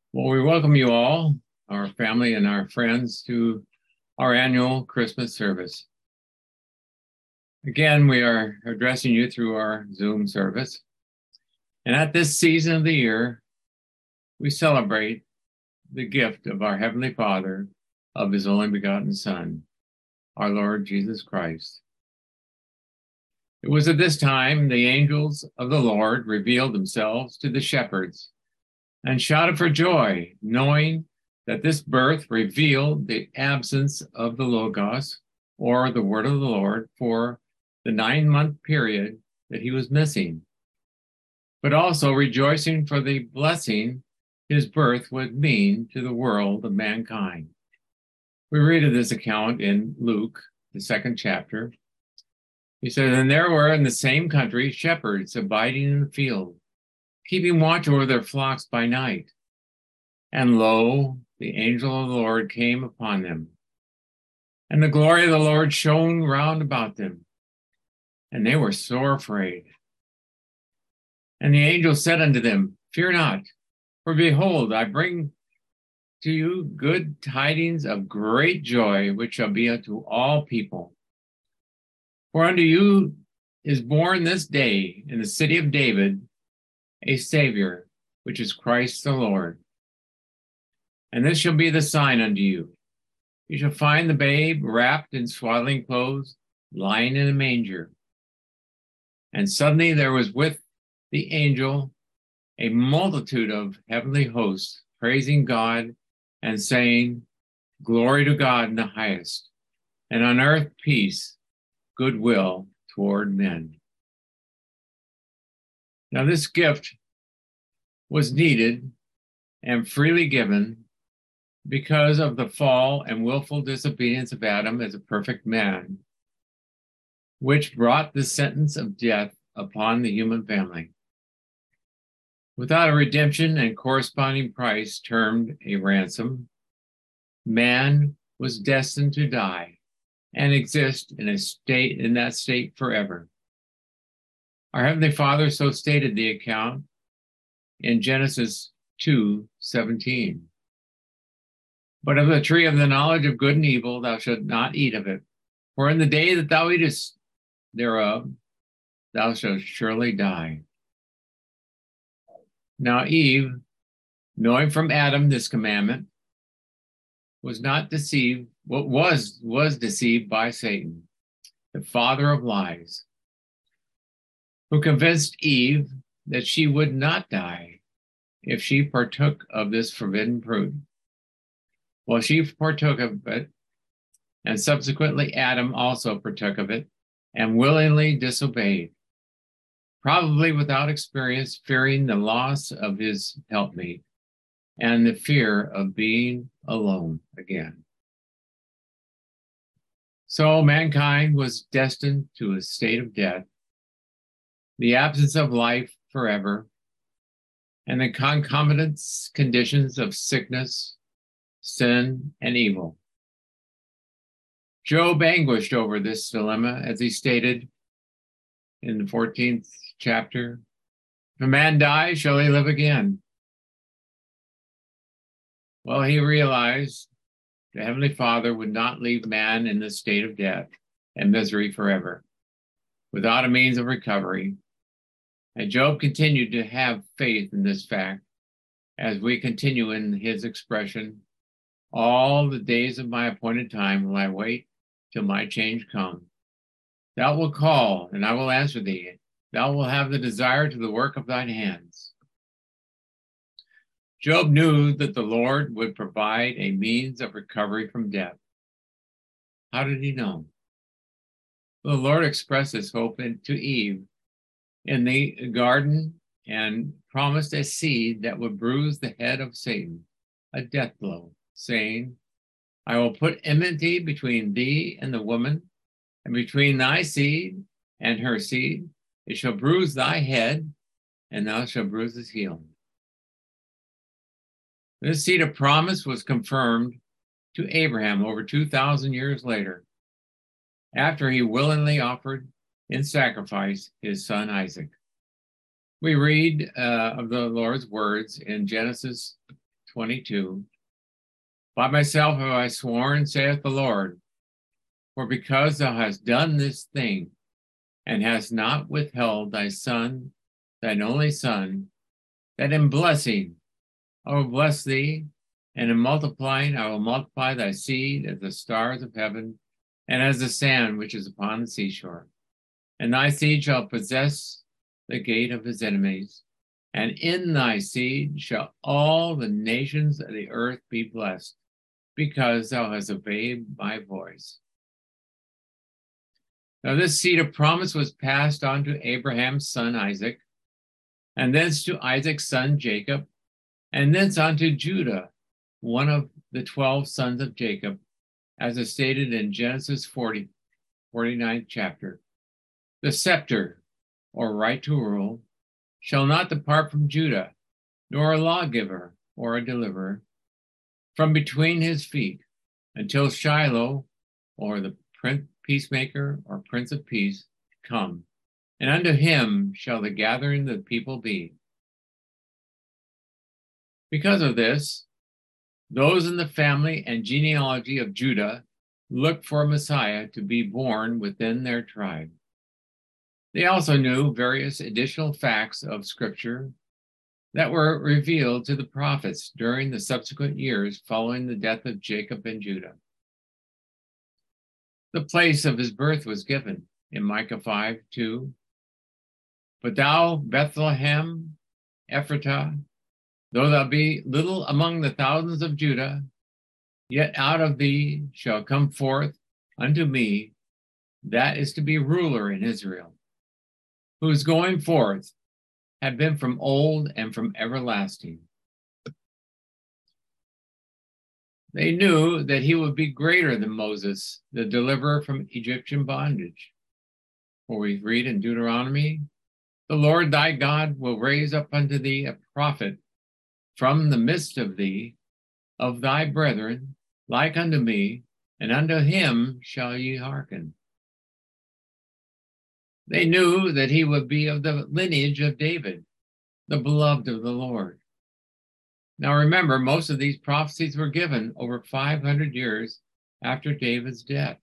Well, we welcome you all, our family and our friends, to our annual Christmas service. Again, we are addressing you through our Zoom service. And at this season of the year, we celebrate the gift of our Heavenly Father of His only begotten Son, our Lord Jesus Christ. It was at this time the angels of the Lord revealed themselves to the shepherds and shouted for joy, knowing that this birth revealed the absence of the Logos, or the word of the Lord, for the 9-month period that he was missing, but also rejoicing for the blessing his birth would mean to the world of mankind. We read of this account in Luke, the 2nd chapter. He says, "And there were in the same country shepherds abiding in the field, keeping watch over their flocks by night. And lo, the angel of the Lord came upon them, and the glory of the Lord shone round about them, and they were sore afraid. And the angel said unto them, Fear not, for behold, I bring to you good tidings of great joy, which shall be unto all people. For unto you is born this day in the city of David a Savior, which is Christ the Lord. And this shall be the sign unto you. You shall find the babe wrapped in swaddling clothes, lying in a manger." And suddenly there was with the angel a multitude of heavenly hosts, praising God and saying, "Glory to God in the highest, and on earth peace, goodwill toward men." Now this gift was needed and freely given because of the fall and willful disobedience of Adam as a perfect man, which brought the sentence of death upon the human family. Without a redemption and corresponding price termed a ransom, man was destined to die and exist in that state forever. Our Heavenly Father so stated the account in Genesis 2:17. "But of the tree of the knowledge of good and evil thou shalt not eat of it, for in the day that thou eatest thereof, thou shalt surely die." Now Eve, knowing from Adam this commandment, was deceived by Satan, the father of lies, who convinced Eve that she would not die if she partook of this forbidden fruit. Well, she partook of it, and subsequently Adam also partook of it and willingly disobeyed, probably without experience, fearing the loss of his helpmate and the fear of being alone again. So mankind was destined to a state of death, the absence of life forever, and the concomitant conditions of sickness, sin, and evil. Job anguished over this dilemma as he stated in the 14th chapter, "If a man dies, shall he live again?" Well, he realized the Heavenly Father would not leave man in this state of death and misery forever, without a means of recovery. And Job continued to have faith in this fact as we continue in his expression, "All the days of my appointed time will I wait till my change come. Thou wilt call, and I will answer thee. Thou wilt have the desire to the work of thine hands." Job knew that the Lord would provide a means of recovery from death. How did he know? Well, the Lord expressed his hope to Eve in the garden and promised a seed that would bruise the head of Satan, a death blow, saying, "I will put enmity between thee and the woman, and between thy seed and her seed. It shall bruise thy head, and thou shalt bruise his heel." This seed of promise was confirmed to Abraham over 2,000 years later, after he willingly offered in sacrifice his son Isaac. We read of the Lord's words in Genesis 22. By myself have I sworn, saith the Lord, for because thou hast done this thing, and hast not withheld thy son, thine only son, that in blessing I will bless thee, and in multiplying I will multiply thy seed as the stars of heaven, and as the sand which is upon the seashore. And thy seed shall possess the gate of his enemies, and in thy seed shall all the nations of the earth be blessed, because thou hast obeyed my voice. Now this seed of promise was passed on to Abraham's son Isaac, and thence to Isaac's son Jacob, and thence on to Judah, one of the 12 sons of Jacob, as is stated in Genesis 40, 49th chapter. The scepter, or right to rule, shall not depart from Judah, nor a lawgiver or a deliverer from between his feet, until Shiloh, or the peacemaker or Prince of Peace, come, and unto him shall the gathering of the people be. Because of this, those in the family and genealogy of Judah looked for a Messiah to be born within their tribe. They also knew various additional facts of Scripture that were revealed to the prophets during the subsequent years following the death of Jacob and Judah. The place of his birth was given in Micah 5:2. But thou, Bethlehem, Ephratah, though thou be little among the thousands of Judah, yet out of thee shall come forth unto me that is to be ruler in Israel, whose going forth have been from old and from everlasting. They knew that he would be greater than Moses, the deliverer from Egyptian bondage. For we read in Deuteronomy, the Lord thy God will raise up unto thee a prophet from the midst of thee, of thy brethren, like unto me, and unto him shall ye hearken. They knew that he would be of the lineage of David, the beloved of the Lord. Now remember, most of these prophecies were given over 500 years after David's death.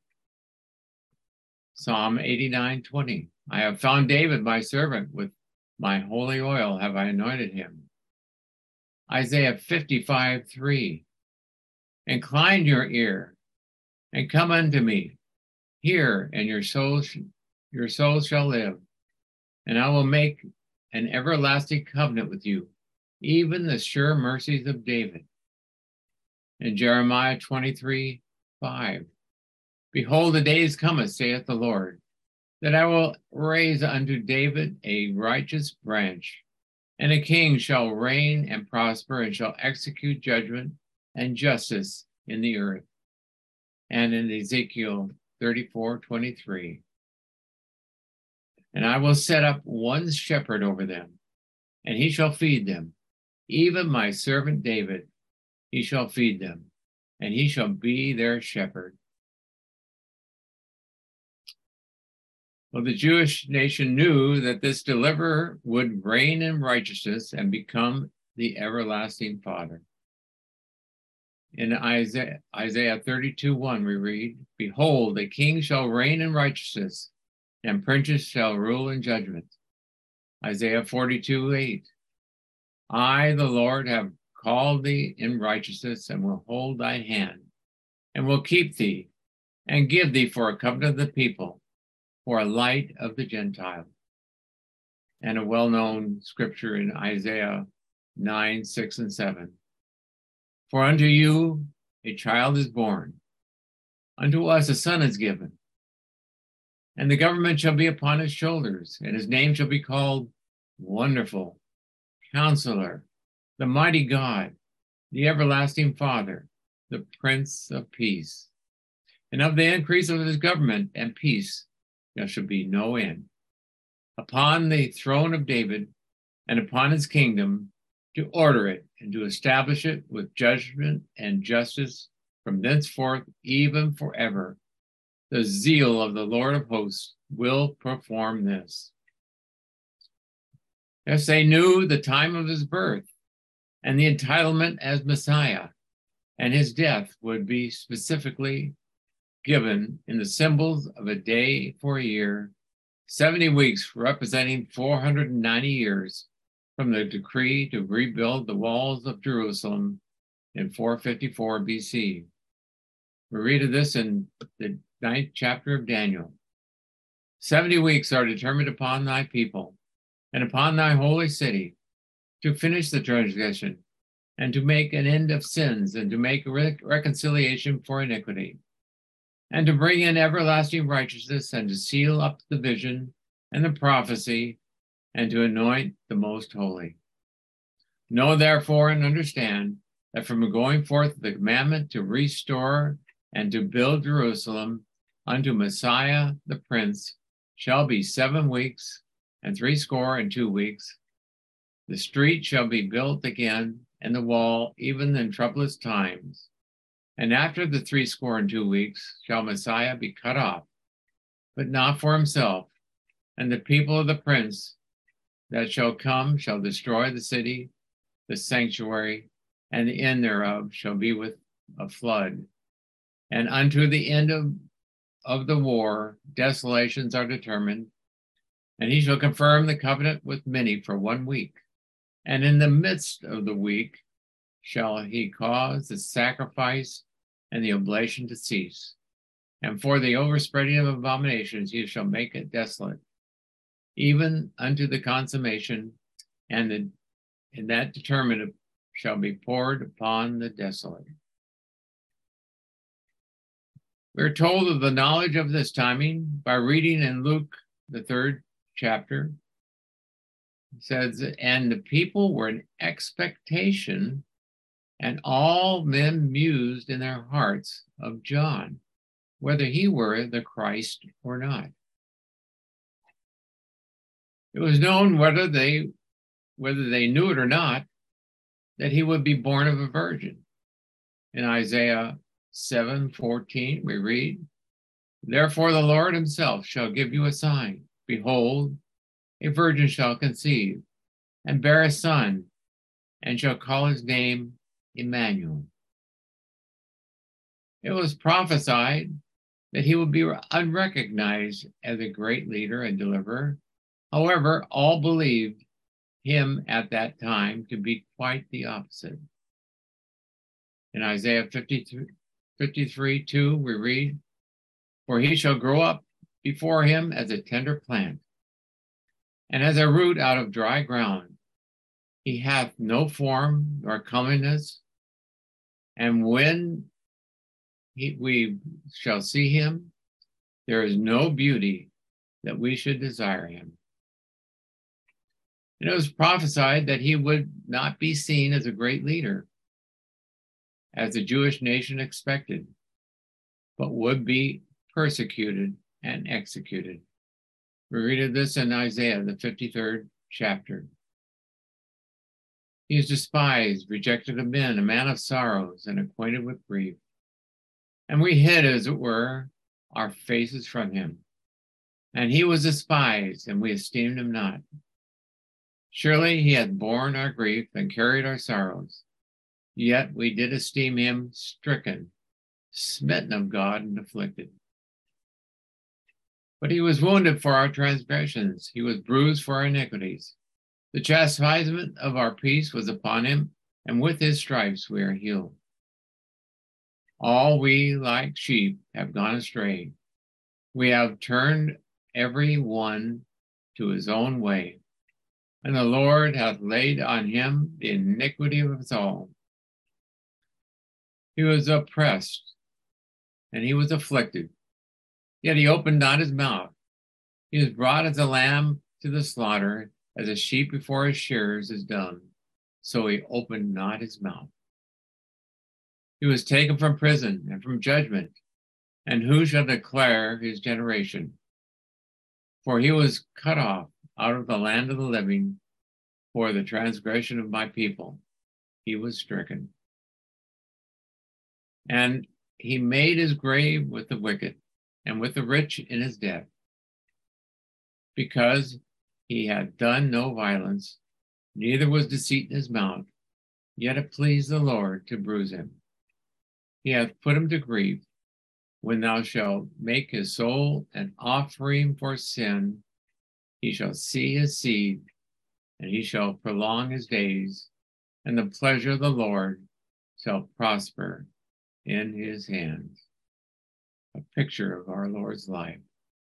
Psalm 89:20. I have found David my servant, with my holy oil have I anointed him. Isaiah 55:3. Incline your ear and come unto me. Hear, and your soul shall live. And I will make an everlasting covenant with you, even the sure mercies of David. In Jeremiah 23:5. Behold, the days cometh, saith the Lord, that I will raise unto David a righteous branch, and a king shall reign and prosper, and shall execute judgment and justice in the earth. And in Ezekiel 34:23. And I will set up one shepherd over them, and he shall feed them, even my servant David, he shall feed them, and he shall be their shepherd. Well, the Jewish nation knew that this deliverer would reign in righteousness and become the everlasting Father. In Isaiah 32:1, we read, behold, a king shall reign in righteousness, and princes shall rule in judgment. Isaiah 42:8, I, the Lord, have called thee in righteousness, and will hold thy hand, and will keep thee, and give thee for a covenant of the people, for a light of the Gentile. And a well-known scripture in Isaiah 9:6 and 7. For unto you a child is born, unto us a son is given, and the government shall be upon his shoulders, and his name shall be called Wonderful, Counselor, the Mighty God, the Everlasting Father, the Prince of Peace. And of the increase of his government and peace there shall be no end, upon the throne of David and upon his kingdom, to order it and to establish it with judgment and justice from thenceforth even forever. The zeal of the Lord of hosts will perform this. Yes, they knew the time of his birth and the entitlement as Messiah, and his death would be specifically given in the symbols of a day for a year, 70 weeks representing 490 years from the decree to rebuild the walls of Jerusalem in 454 BC. We read of this in the 9th chapter of Daniel. 70 weeks are determined upon thy people and upon thy holy city to finish the transgression and to make an end of sins and to make reconciliation for iniquity and to bring in everlasting righteousness and to seal up the vision and the prophecy and to anoint the most holy. Know therefore and understand that from going forth the commandment to restore and to build Jerusalem unto Messiah the Prince shall be 7 weeks and 62 weeks. The street shall be built again, and the wall even in troublous times. And after the 62 weeks shall Messiah be cut off, but not for himself. And the people of the prince that shall come shall destroy the city, the sanctuary, and the end thereof shall be with a flood. And unto the end of the war, desolations are determined. And he shall confirm the covenant with many for 1 week. And in the midst of the week shall he cause the sacrifice and the oblation to cease. And for the overspreading of abominations he shall make it desolate, even unto the consummation, and that determined shall be poured upon the desolate. We're told of the knowledge of this timing by reading in Luke, the 3rd chapter. It says, and the people were in expectation, and all men mused in their hearts of John, whether he were the Christ or not. It was known whether they knew it or not, that he would be born of a virgin. In Isaiah 7:14, we read, therefore the Lord himself shall give you a sign. Behold, a virgin shall conceive and bear a son, and shall call his name Emmanuel. It was prophesied that he would be unrecognized as a great leader and deliverer. However, all believed him at that time to be quite the opposite. In Isaiah 53:2, we read, for he shall grow up before him as a tender plant, and as a root out of dry ground. He hath no form nor comeliness, and when we shall see him, there is no beauty that we should desire him. And it was prophesied that he would not be seen as a great leader, as the Jewish nation expected, but would be persecuted and executed. We read of this in Isaiah, the 53rd chapter. He is despised, rejected of men, a man of sorrows, and acquainted with grief. And we hid, as it were, our faces from him. And he was despised, and we esteemed him not. Surely he hath borne our grief and carried our sorrows. Yet we did esteem him stricken, smitten of God, and afflicted. But he was wounded for our transgressions. He was bruised for our iniquities. The chastisement of our peace was upon him, and with his stripes we are healed. All we like sheep have gone astray. We have turned every one to his own way, and the Lord hath laid on him the iniquity of us all. He was oppressed, and he was afflicted, yet he opened not his mouth. He was brought as a lamb to the slaughter, as a sheep before his shearers is dumb, so he opened not his mouth. He was taken from prison and from judgment, and who shall declare his generation? For he was cut off out of the land of the living. For the transgression of my people he was stricken. And he made his grave with the wicked and with the rich in his death, because he had done no violence, neither was deceit in his mouth. Yet it pleased the Lord to bruise him. He hath put him to grief. When thou shalt make his soul an offering for sin, he shall see his seed, and he shall prolong his days, and the pleasure of the Lord shall prosper in his hands. A picture of our Lord's life.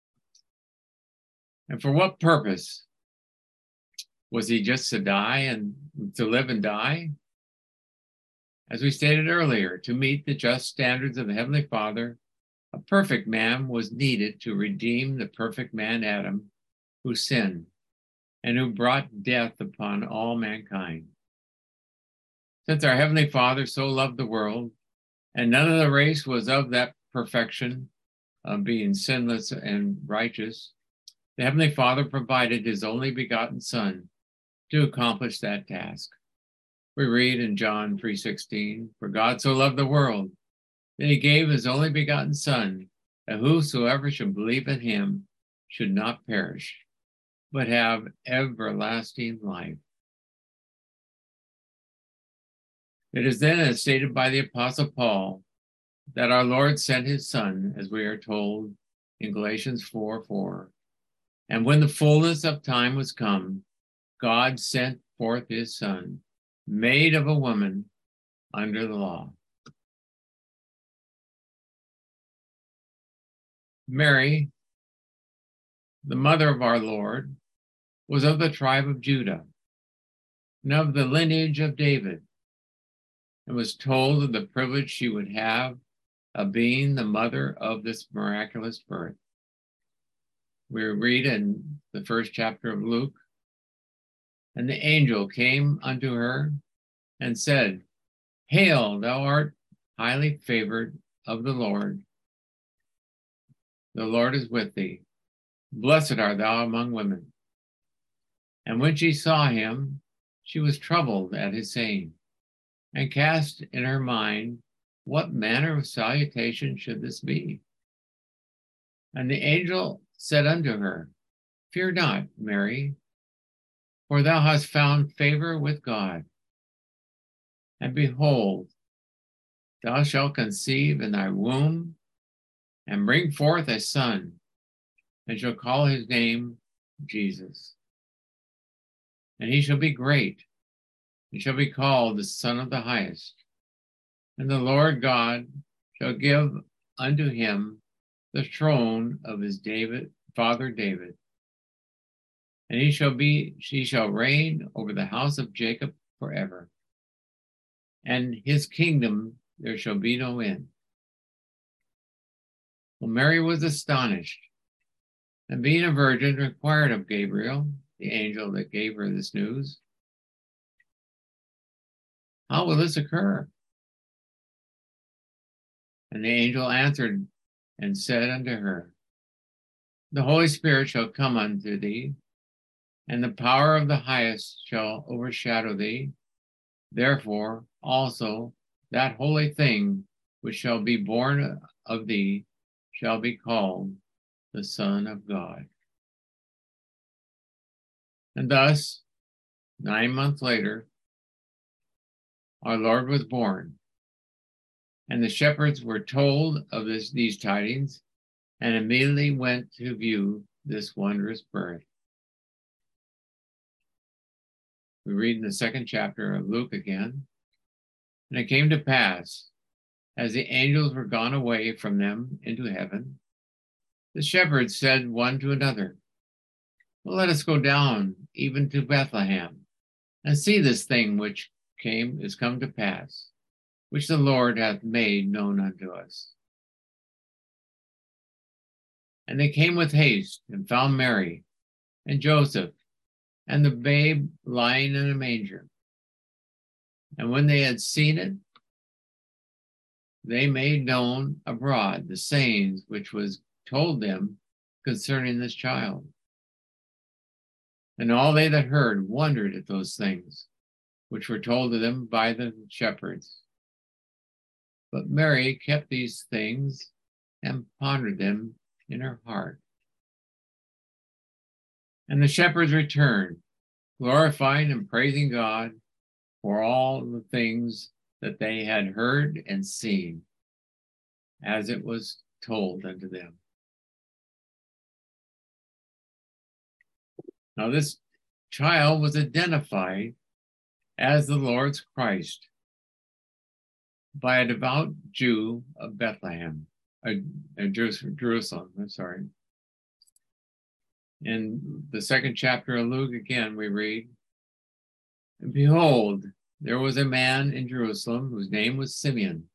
And for what purpose? Was he just to die and to live and die? As we stated earlier, to meet the just standards of the Heavenly Father, a perfect man was needed to redeem the perfect man Adam, who sinned and who brought death upon all mankind. Since our Heavenly Father so loved the world, and none of the race was of that perfection of being sinless and righteous, the Heavenly Father provided his only begotten Son to accomplish that task. We read in John 3:16, "For God so loved the world, that he gave his only begotten Son, that whosoever should believe in him should not perish, but have everlasting life." It is then, as stated by the Apostle Paul, that our Lord sent his Son, as we are told in Galatians 4:4. And when the fullness of time was come, God sent forth his Son, made of a woman under the law. Mary, the mother of our Lord, was of the tribe of Judah and of the lineage of David, and was told of the privilege she would have of being the mother of this miraculous birth. We read in the first chapter of Luke, "And the angel came unto her and said, Hail, thou art highly favored of the Lord. The Lord is with thee. Blessed art thou among women. And when she saw him, she was troubled at his saying, and cast in her mind what manner of salutation should this be. And the angel said unto her, Fear not, Mary, for thou hast found favor with God. And behold, thou shalt conceive in thy womb, and bring forth a son, and shall call his name Jesus. And he shall be great, and shall be called the Son of the Highest. And the Lord God shall give unto him the throne of his father David. And he shall reign over the house of Jacob forever. And his kingdom there shall be no end. Well, Mary was astonished, and being a virgin, inquired of Gabriel, the angel that gave her this news, How will this occur? And the angel answered and said unto her, The Holy Spirit shall come unto thee, and the power of the highest shall overshadow thee. Therefore also that holy thing which shall be born of thee shall be called the Son of God. And thus, 9 months later, our Lord was born. And the shepherds were told of these tidings, and immediately went to view this wondrous birth. We read in the second chapter of Luke again. And it came to pass, as the angels were gone away from them into heaven, the shepherds said one to another, Well, let us go down even to Bethlehem, and see this thing which is come to pass, which the Lord hath made known unto us. And they came with haste, and found Mary, and Joseph, and the babe lying in a manger. And when they had seen it, they made known abroad the sayings which was told them concerning this child. And all they that heard wondered at those things which were told to them by the shepherds. But Mary kept these things and pondered them in her heart. And the shepherds returned, glorifying and praising God for all the things that they had heard and seen, as it was told unto them. Now this child was identified as the Lord's Christ by a devout Jew of Bethlehem, Jerusalem, I'm sorry. In the second chapter of Luke, again, we read, "And behold, there was a man in Jerusalem whose name was Simeon.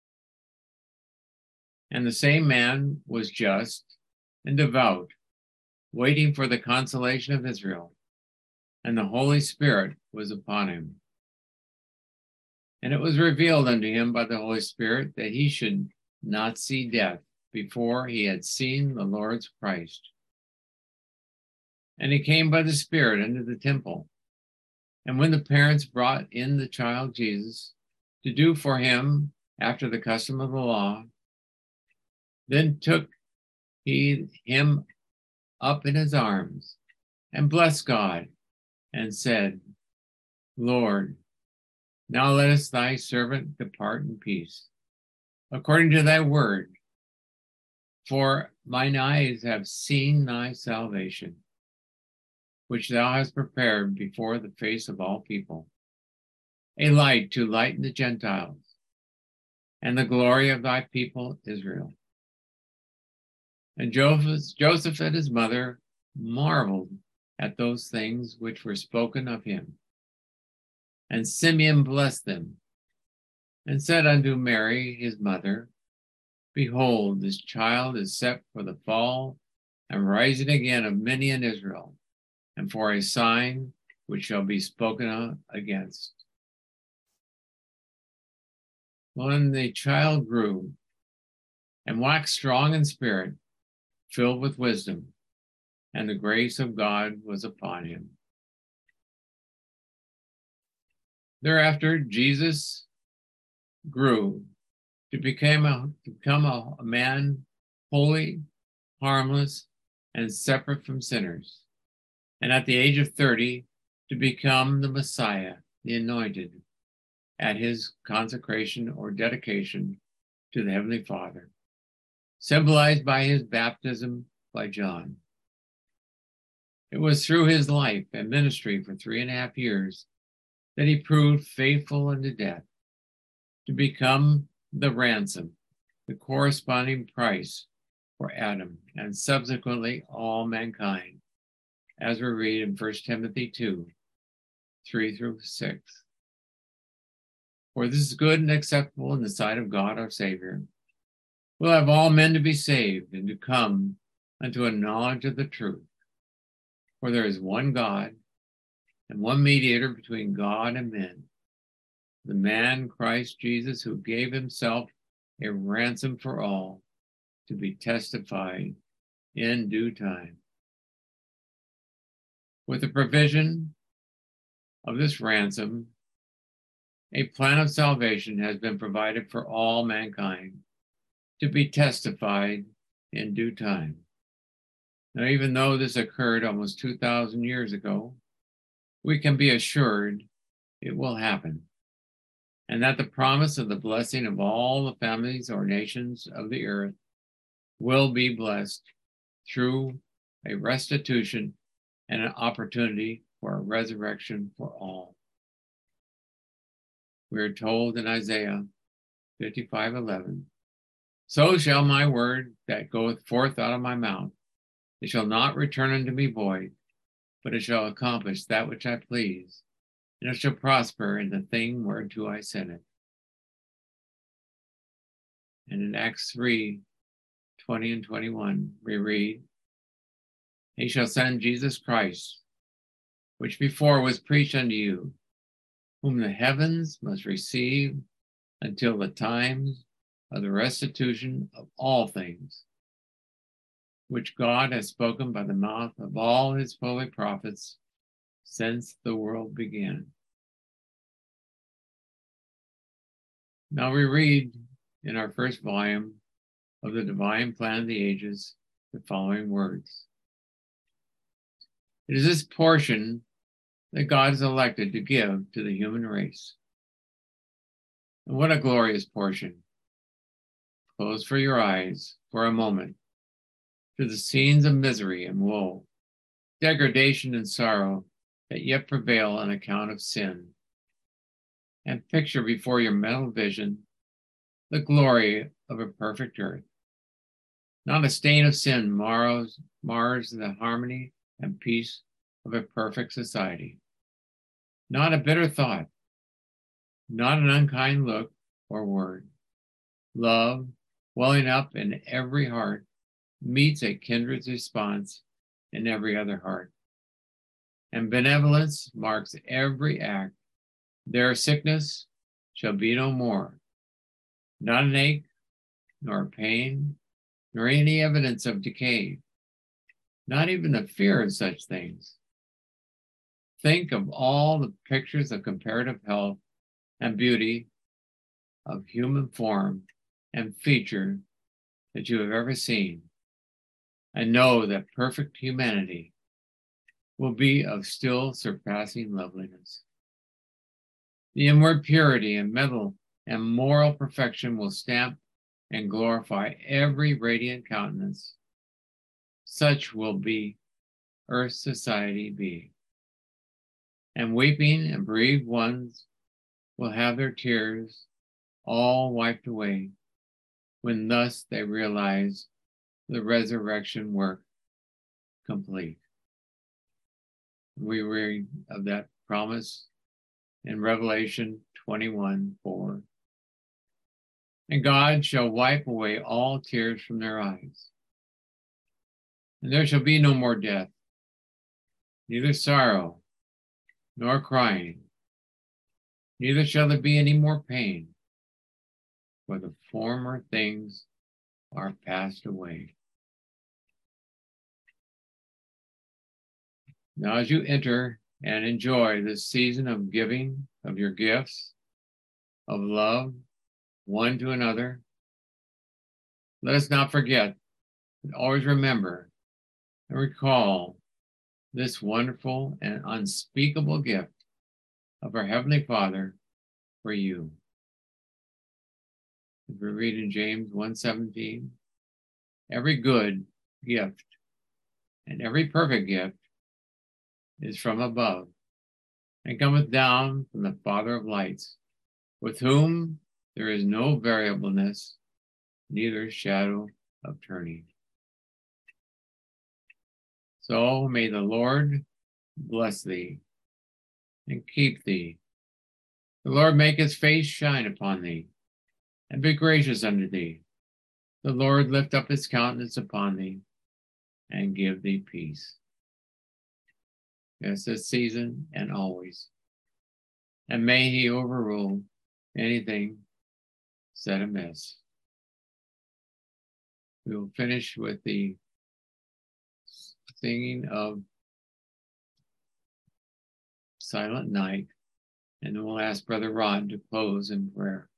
And the same man was just and devout, waiting for the consolation of Israel. And the Holy Spirit was upon him. And it was revealed unto him by the Holy Spirit that he should not see death before he had seen the Lord's Christ. And he came by the Spirit into the temple. And when the parents brought in the child Jesus to do for him after the custom of the law, then took he him up in his arms and blessed God and said, Lord, now lettest thy servant depart in peace, according to thy word. For mine eyes have seen thy salvation, which thou hast prepared before the face of all people, a light to lighten the Gentiles, and the glory of thy people Israel. And Joseph and his mother marveled at those things which were spoken of him. And Simeon blessed them, and said unto Mary his mother, Behold, this child is set for the fall and rising again of many in Israel, and for a sign which shall be spoken of against. When the child grew and waxed strong in spirit, filled with wisdom, and the grace of God was upon him. Thereafter, Jesus grew to become a man holy, harmless, and separate from sinners. And at the age of 30, to become the Messiah, the anointed, at his consecration or dedication to the Heavenly Father, symbolized by his baptism by John. It was through his life and ministry for 3.5 years that he proved faithful unto death, to become the ransom, the corresponding price for Adam and subsequently all mankind, as we read in 1 Timothy 2, 3-6. For this is good and acceptable in the sight of God our Savior, who will have all men to be saved and to come unto a knowledge of the truth. For there is one God and one mediator between God and men, the man Christ Jesus, who gave himself a ransom for all, to be testified in due time. With the provision of this ransom, a plan of salvation has been provided for all mankind, to be testified in due time. Now, even though this occurred almost 2,000 years ago, we can be assured it will happen, and that the promise of the blessing of all the families or nations of the earth will be blessed through a restitution and an opportunity for a resurrection for all. We are told in Isaiah 55:11, So shall my word that goeth forth out of my mouth, it shall not return unto me void, but it shall accomplish that which I please, and it shall prosper in the thing whereunto I sent it. And in Acts 3:20 and 21, we read, He shall send Jesus Christ, which before was preached unto you, whom the heavens must receive until the times of the restitution of all things, which God has spoken by the mouth of all his holy prophets since the world began. Now we read in our first volume of the Divine Plan of the Ages the following words. It is this portion that God has elected to give to the human race. And what a glorious portion. Close for your eyes for a moment to the scenes of misery and woe, degradation and sorrow that yet prevail on account of sin. And picture before your mental vision the glory of a perfect earth. Not a stain of sin mars the harmony and peace of a perfect society. Not a bitter thought, not an unkind look or word. Love, welling up in every heart, meets a kindred response in every other heart. And benevolence marks every act. Their sickness shall be no more, not an ache, nor pain, nor any evidence of decay, not even the fear of such things. Think of all the pictures of comparative health and beauty of human form and feature that you have ever seen, and know that perfect humanity will be of still surpassing loveliness. The inward purity and mental and moral perfection will stamp and glorify every radiant countenance. Such will be Earth's society be. And weeping and bereaved ones will have their tears all wiped away when thus they realize the resurrection work complete. We read of that promise in Revelation 21:4. And God shall wipe away all tears from their eyes. And there shall be no more death, neither sorrow, nor crying, neither shall there be any more pain, for the former things are passed away. Now, as you enter and enjoy this season of giving of your gifts, of love, one to another, let us not forget, but always remember and recall this wonderful and unspeakable gift of our Heavenly Father for you. As we read in James 1:17, every good gift and every perfect gift is from above and cometh down from the Father of lights, with whom there is no variableness, neither shadow of turning. So may the Lord bless thee and keep thee. The Lord make his face shine upon thee and be gracious unto thee. The Lord lift up his countenance upon thee and give thee peace. Yes, this season and always. And may he overrule anything said amiss. We will finish with the singing of Silent Night, and then we'll ask Brother Rod to close in prayer.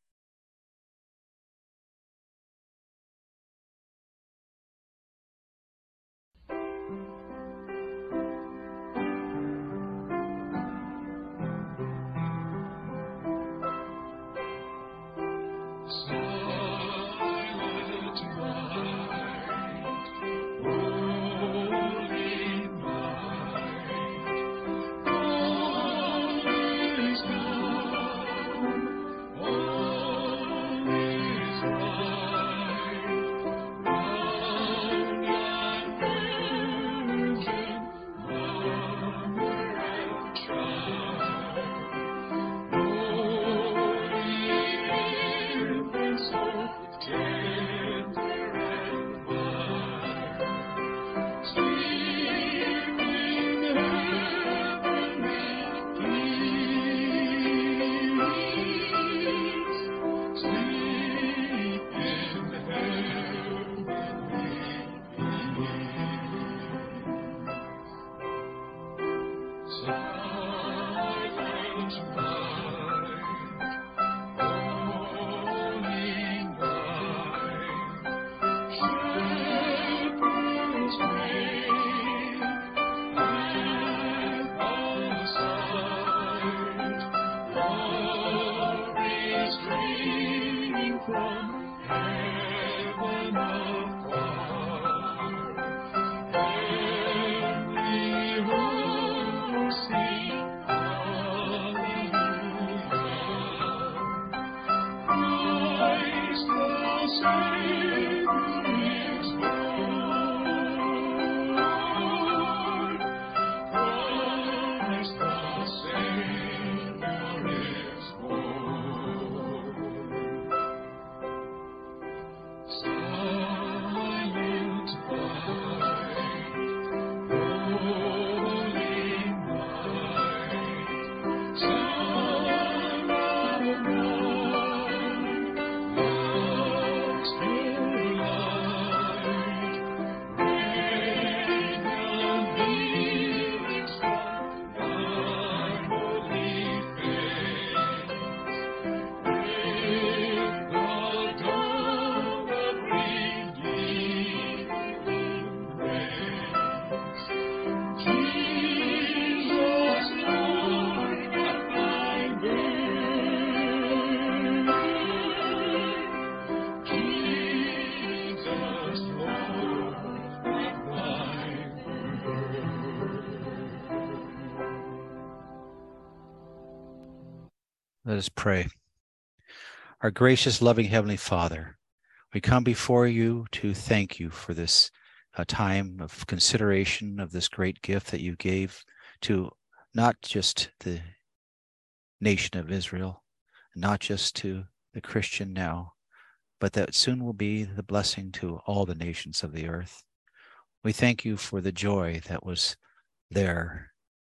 Let us pray. Our gracious, loving Heavenly Father, we come before you to thank you for this time of consideration of this great gift that you gave to not just the nation of Israel, not just to the Christian now, but that soon will be the blessing to all the nations of the earth. We thank you for the joy that was there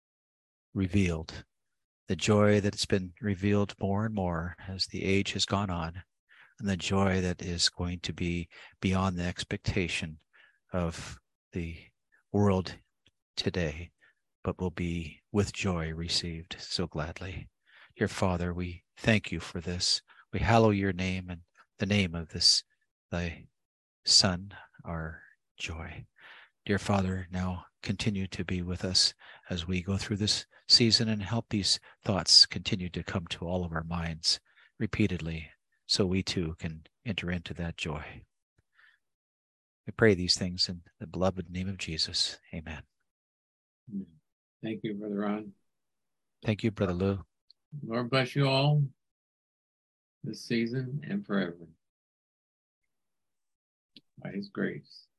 revealed, the joy that's been revealed more and more as the age has gone on, and the joy that is going to be beyond the expectation of the world today, but will be with joy received so gladly. Dear Father, we thank you for this. We hallow your name and the name of this, thy Son, our joy. Dear Father, now continue to be with us as we go through this season and help these thoughts continue to come to all of our minds repeatedly so we too can enter into that joy. We pray these things in the beloved name of Jesus. Amen. Thank you, Brother Ron. Thank you, Brother Lou. Lord bless you all this season and forever. By his grace.